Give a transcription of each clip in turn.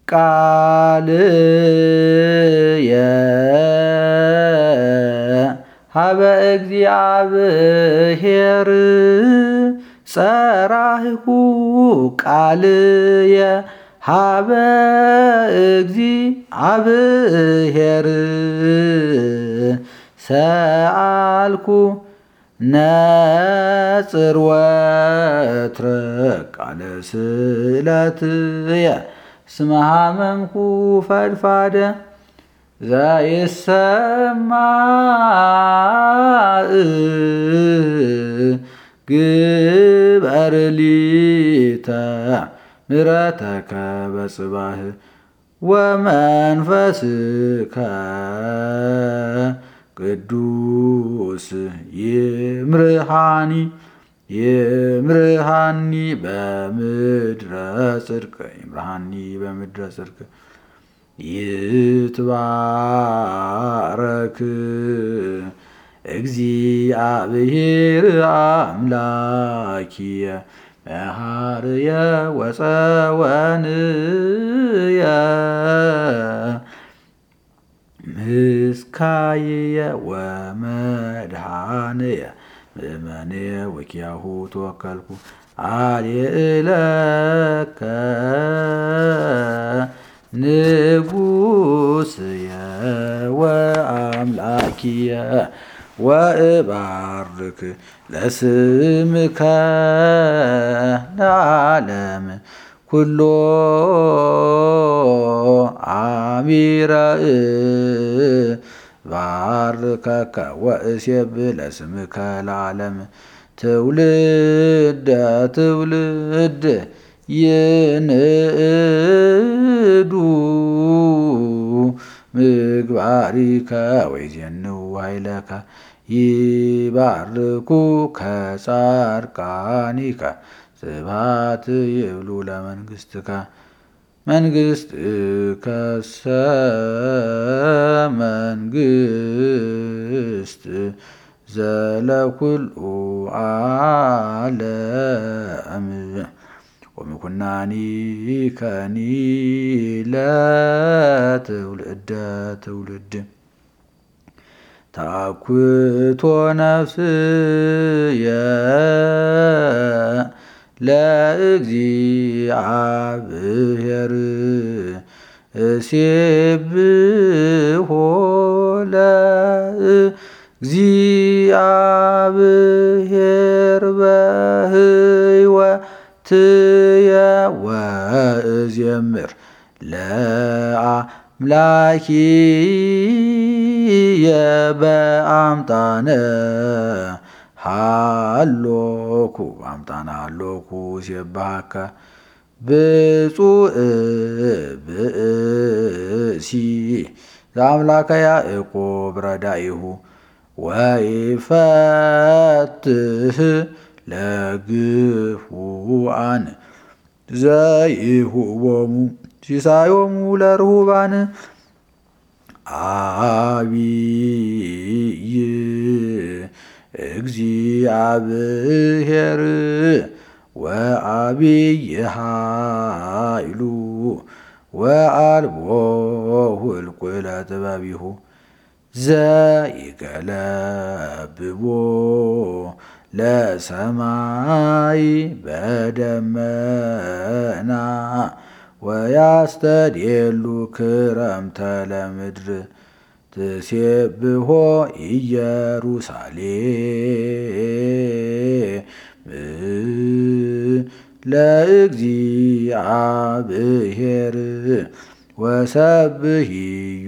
ቃልየ ሀበ እግዚአብሔር ጸራህኩ ቃልየ ሀበ እግዚአብሔር ሰአልኩ ነጽር ወትረ ቃለ ስእለትየ እስመ ሀመምኩ ፈድፋደ ዘይሰማዕ ግበር ሊተ ምሕረተከ በጽባህ ወመንፈስከ ቅዱስ ይምርሃኒ በምድረ ጽድቅ ይትባረክ እግዚአብሔር አምላኪየ መሐርየ ወፀወንየ ምስካየ ወመድኃንየ ምእመንየ ወኪያሁ ተወከልኩ አልየእለከ ንጉሥየ ወአምላኪየ ወእባርክ ለስምከ ለዓለም ኩሎ አሚረ ባርከከ ወእሴብሕ ለስምከ ለዓለም ትውልደ ትውልድ ይንእዱ ምግባሪከ ወይዜንው ኃይለከ ይባርኩ ከጻድቃኒከ ስብሐት ይብሉ ለመንግሥትከ መንግሥትከሰ መንግሥት ዘለኩሉ ዓለም ወምኩናኒከኒ ለትውልደ ትውልድ ታኩቶ ነፍስየ ለእግዚአብሔር እሴብሖ ለእግዚአብሔር በሕይወትየ ወእዜምር ለአምላኪየ በአምጣነ ሃሎኩ ሴባሃከ ብፁዕ ብእሲ ዘአምላከ ያዕቆብ ረዳኢሁ ወይፈትህ ለግፉአን ዘይሁቦሙ ሲሳዮሙ ለርሁባን አቢይ እግዚአብሔር ወአቢይ ኃይሉ ወአልቦ ሁልቁ ለጥበቢሁ ዘይገለብቦ ለሰማይ በደመና ወያስተድየሉ ክረምተ ለምድር ትሴብሖ ኢየሩሳሌም ለእግዚአብሔር ወሰብሕዮ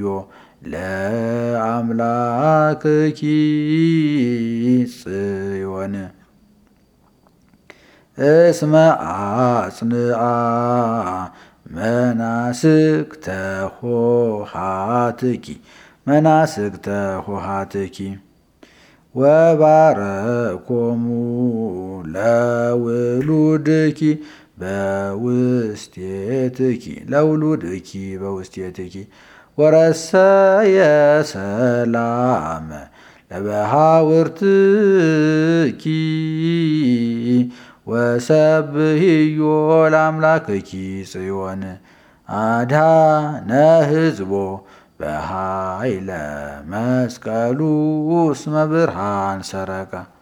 ለአምላክኪ ጽዮን እስመ አጽንዓ መናስክተ ኆኃትኪ ወባረኮሙ ለውሉድኪ በውስቴትኪ ወረሰየ ሰላም ለበሃውርትኪ ወሰብሕዮ ለአምላክኪ ጽዮን አድኀነ ሕዝቦ በኃይለ መስቀሉ እስመ ብርሃን ሰረቀ